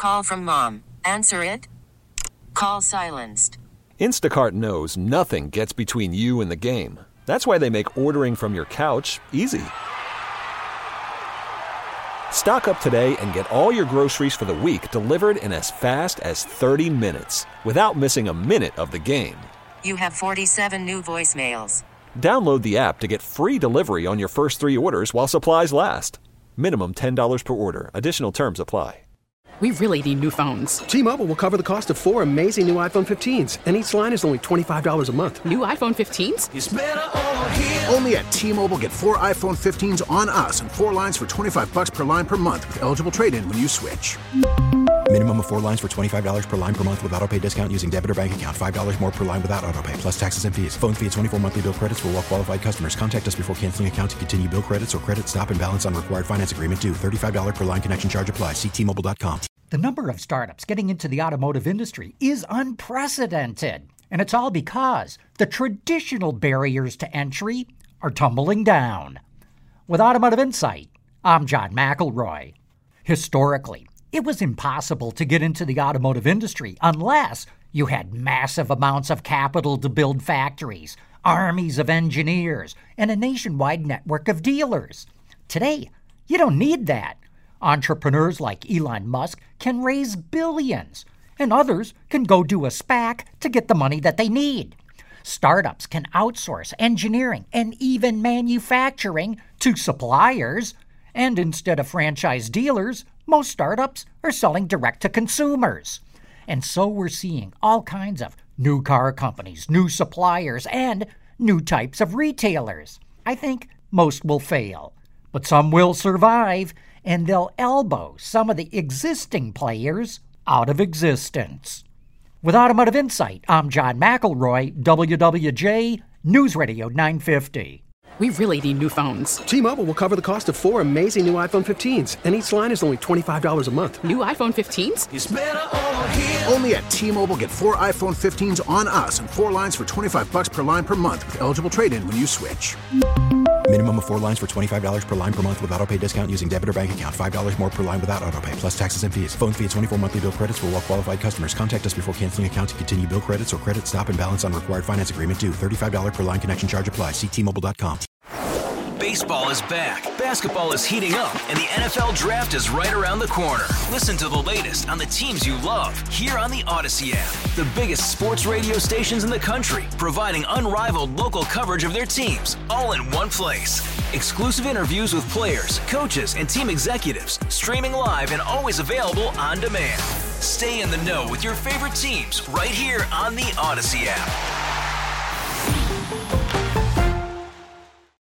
call from mom. Answer it. Call silenced. Instacart knows nothing gets between you and the game. That's why they make ordering from your couch easy. Stock up today and get all your groceries for the week delivered in as fast as 30 minutes without missing a minute of the game. You have 47 new voicemails. Download the app to get free delivery on your first 3 orders while supplies last. Minimum $10 per order. Additional terms apply. We really need new phones. T-Mobile will cover the cost of 4 amazing new iPhone 15s, and each line is only $25 a month. New iPhone 15s? It's better over here. Only at T-Mobile, get 4 iPhone 15s on us and 4 lines for $25 per line per month with eligible trade-in when you switch. Minimum of 4 lines for $25 per line per month with autopay discount using debit or bank account. $5 more per line without autopay, plus taxes and fees. Phone fee at 24 monthly bill credits for well-qualified customers. Contact us before canceling account to continue bill credits or credit stop and balance on required finance agreement due. $35 per line connection charge applies. See T-Mobile.com. The number of startups getting into the automotive industry is unprecedented. And it's all because the traditional barriers to entry are tumbling down. With Automotive Insight, I'm John McElroy. Historically, it was impossible to get into the automotive industry unless you had massive amounts of capital to build factories, armies of engineers, and a nationwide network of dealers. Today, you don't need that. Entrepreneurs like Elon Musk can raise billions, and others can go do a SPAC to get the money that they need. Startups can outsource engineering and even manufacturing to suppliers, and instead of franchise dealers, most startups are selling direct to consumers. And so we're seeing all kinds of new car companies, new suppliers, and new types of retailers. I think most will fail, but some will survive, and they'll elbow some of the existing players out of existence. With Automotive Insight, I'm John McElroy, WWJ News Radio 950. We really need new phones. T-Mobile will cover the cost of 4 amazing new iPhone 15s, and each line is only $25 a month. New iPhone 15s? It's better over here. Only at T-Mobile, get 4 iPhone 15s on us and 4 lines for $25 per line per month with eligible trade-in when you switch. Minimum of 4 lines for $25 per line per month with autopay discount using debit or bank account. $5 more per line without autopay, plus taxes and fees. Phone fee at 24 monthly bill credits for well-qualified customers. Contact us before canceling account to continue bill credits or credit stop and balance on required finance agreement due. $35 per line connection charge applies. See T-Mobile.com. Baseball is back, basketball is heating up, and the NFL Draft is right around the corner. Listen to the latest on the teams you love here on the Odyssey app. The biggest sports radio stations in the country, providing unrivaled local coverage of their teams, all in one place. Exclusive interviews with players, coaches, and team executives, streaming live and always available on demand. Stay in the know with your favorite teams right here on the Odyssey app.